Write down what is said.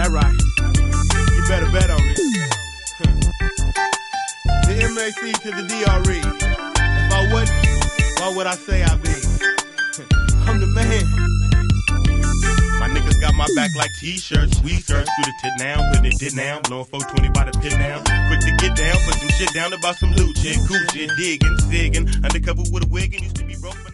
That right. You better bet on it. The MAC to the DRE. If I wouldn't, why would I say I be? I'm the man. My niggas got my back like t-shirts, sweet shirts, through the tit now, putting it down, blowing 420 by the pit now. Quick to get down, put some shit down about some loot shit, cool shit, digging, zigging, undercover with a wig and used to be broke.